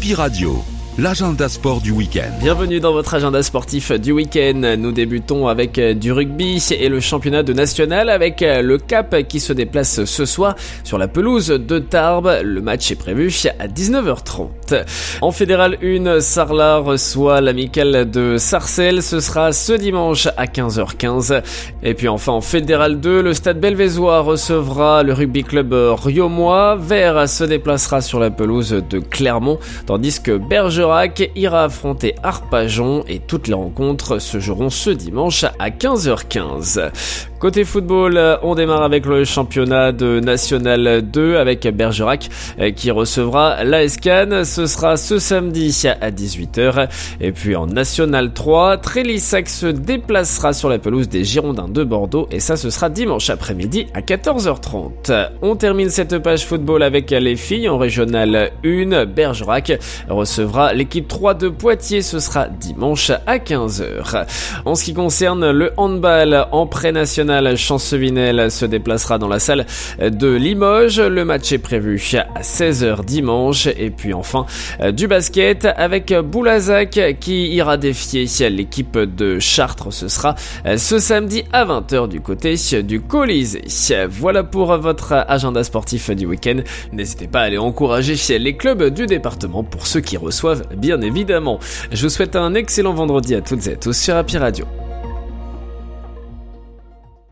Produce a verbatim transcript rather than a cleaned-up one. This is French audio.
Happy Radio, l'agenda sport du week-end. Bienvenue dans votre agenda sportif du week-end. Nous débutons avec du rugby et le championnat de national avec le Cap qui se déplace ce soir sur la pelouse de Tarbes. Le match est prévu à dix-neuf heures trente. En Fédéral un, Sarlat reçoit l'Amicale de Sarcelles. Ce sera ce dimanche à quinze heures quinze. Et puis enfin en Fédéral deux, le Stade Belvézois recevra le rugby club riaumois. Vert se déplacera sur la pelouse de Clermont, tandis que Bergerac ira affronter Arpajon et toutes les rencontres se joueront ce dimanche à quinze heures quinze. Côté football, on démarre avec le championnat de National deux avec Bergerac qui recevra l'A S Cannes. Ce sera ce samedi à dix-huit heures. Et puis en National trois, Trélissac se déplacera sur la pelouse des Girondins de Bordeaux et ça ce sera dimanche après-midi à quatorze heures trente. On termine cette page football avec les filles en Régional un. Bergerac recevra l'équipe trois de Poitiers, ce sera dimanche à quinze heures. En ce qui concerne le handball en pré-national, Chancevinel se déplacera dans la salle de Limoges. Le match est prévu à seize heures dimanche. Et puis enfin, du basket avec Boulazac qui ira défier l'équipe de Chartres. Ce sera ce samedi à vingt heures du côté du Colisée. Voilà pour votre agenda sportif du week-end. N'hésitez pas à aller encourager les clubs du département pour ceux qui reçoivent, bien évidemment. Je vous souhaite un excellent vendredi à toutes et à tous sur Happy Radio.